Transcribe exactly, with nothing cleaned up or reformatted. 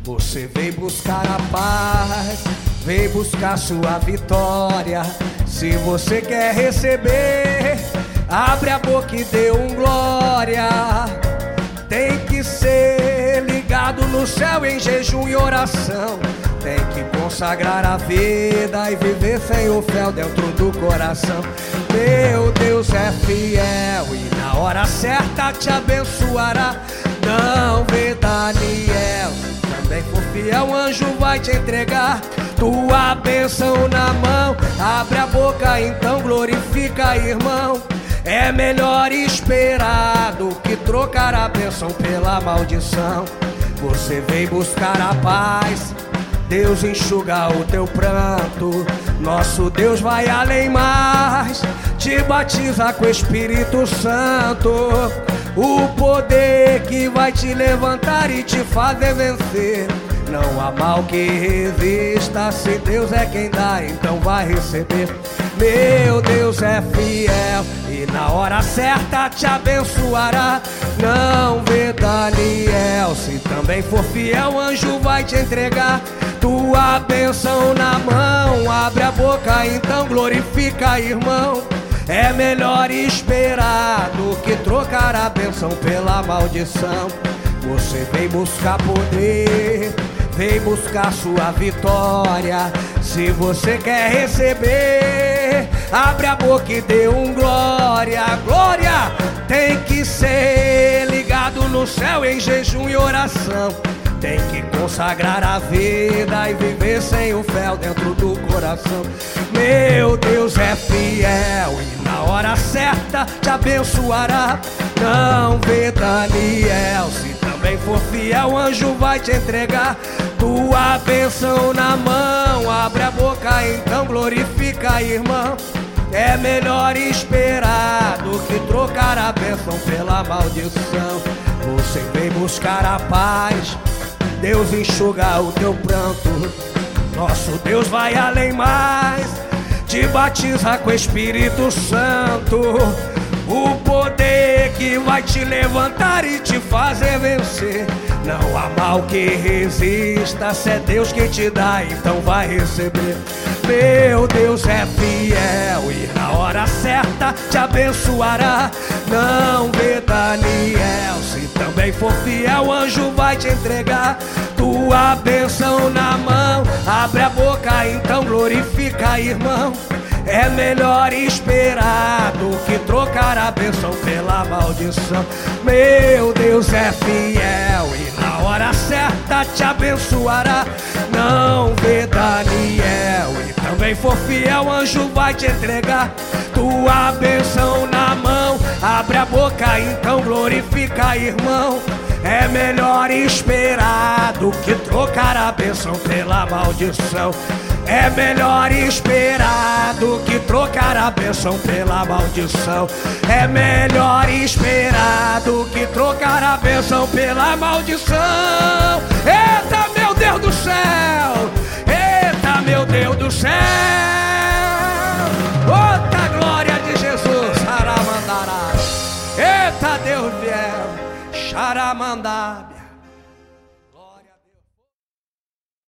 Você veio buscar a paz, veio buscar sua vitória. Se você quer receber, abre a boca e dê um glória. Tem que ser ligado no céu em jejum e oração. Tem que consagrar a vida e viver sem o fel dentro do coração. Meu Deus é fiel e na hora certa te abençoará. Não vê Daniel, também for fiel, o anjo vai te entregar tua bênção na mão. Abre a boca, então glorifica, irmão. É melhor esperar do que trocar a bênção pela maldição. Você veio buscar a paz, Deus enxuga o teu pranto. Nosso Deus vai além mais, te batiza com o Espírito Santo. O poder que vai te levantar e te fazer vencer. Não há mal que resista, se Deus é quem dá, então vai receber. Meu Deus é fiel e na hora certa te abençoará. Não vê Daniel, se também for fiel, o anjo vai te entregar tua bênção na mão. Abre a boca, então glorifica, irmão. É melhor esperar do que trocar a bênção pela maldição. Você veio buscar poder, veio buscar sua vitória. Se você quer receber, abre a boca e dê um glória. Glória tem que ser ligado no céu em jejum e oração. Tem que consagrar a vida e viver sem o fel dentro do coração. Meu Deus é fiel e na hora certa te abençoará. Não vê Daniel, se também for fiel, o anjo vai te entregar tua bênção na mão. Abre a boca, então glorifica, irmão. É melhor esperar do que trocar a bênção pela maldição. Você vem buscar a paz, Deus enxuga o teu pranto. Nosso Deus vai além mais, te batiza com o Espírito Santo. O poder que vai te levantar e te fazer vencer. Não há mal que resista, se é Deus quem te dá, então vai receber. Meu Deus é fiel e na hora certa te abençoará. Não vê Daniel, se também for fiel, o anjo vai te entregar tua bênção na mão. Abre a boca, então glorifica, irmão. É melhor esperar do que trocar a bênção pela maldição. Meu Deus é fiel e na hora certa te abençoará. Não vê Daniel, e também for fiel, o anjo vai te entregar tua bênção na mão. Abre a boca, então glorifica, irmão. É melhor esperar do que trocar a bênção pela maldição. É melhor esperar do que trocar a bênção pela maldição. É melhor esperar do que trocar a bênção pela maldição. Eita, meu Deus do céu! Eita, meu Deus do céu!